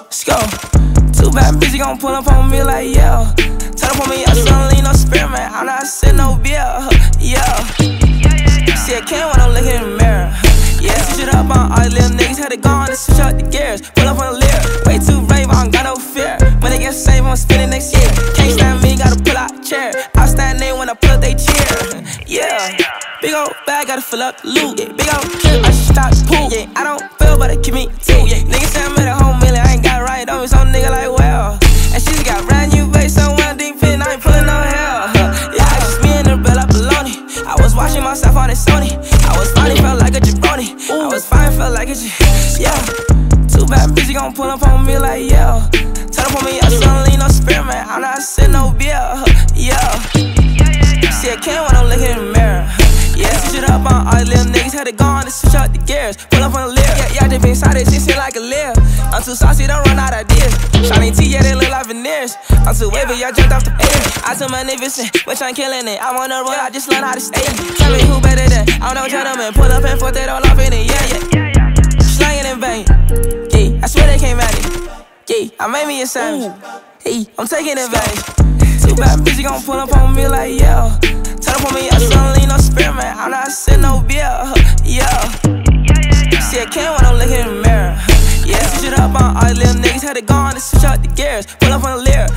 let's go. Too bad bitch, you gon' pull up on me like, yeah. Tell up on me, I don't lean no spirit, man. I'm not sitting no beer, yeah. See, I can't when I'm looking in the mirror. Yeah, switch it up on all these little niggas. Had to go on and switch up the gears. Pull up on the lyric. Way too brave, I don't got no fear. When they get saved, I'm spinning next year. Can't stand me, gotta pull out a chair. I stand there when I pull up, they cheer. Yeah. Big old bag, gotta fill up the loot. Yeah. Big old trip, I should stop the pool. Yeah. I don't feel, but it keep me too. Yeah. Niggas say I'm at a whole million, I ain't got it right. Don't be some nigga like, well. And she just got brand new bass, somewhere deep in, I ain't pulling no hell. Yeah, it's just me and the bell up baloney. I was watching myself on the Sony. I was funny, felt like a jabroni. I was fine, felt like a yeah. Too bad bitch, you gon' pull up on me like, yeah. Tell up on me, I don't lean no spirit, man. I'm not sitting no beer, yeah. See, I can't when I'm looking in the mirror. Yeah, switch it up on all these little niggas. Had to go on and switch up the gears. Pull up on the lyric. Yeah, just been inside this shit like a lyric. I'm too saucy, don't run out of ideas. Shiny T, yeah, they look like veneers. I'm too wavy, y'all jumped off the air. I too magnificent, but I'm killing it. I'm on the road, I just learned how to stay. Tell me who better than I'm no gentleman. Pull up and forth it all off in it, yeah. Slanging in vain, yeah. I swear they can't manage. Yeah, I made me a savage. Hey, I'm taking advantage. Too bad bitch, you gon' pull up on me like, yeah. Tell up on me, I don't lean no spirit, man. I'm not sitting no beer, yeah. See, I can't when I'm looking in the mirror. Yeah, switch it up on all these little niggas. Had to go on and switch up the gears. Pull up on the lyric.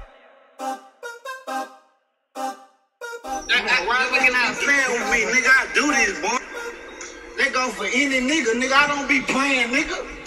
Why looking out playing with me, nigga? I do this, boy. They go for any nigga, I don't be playing, nigga.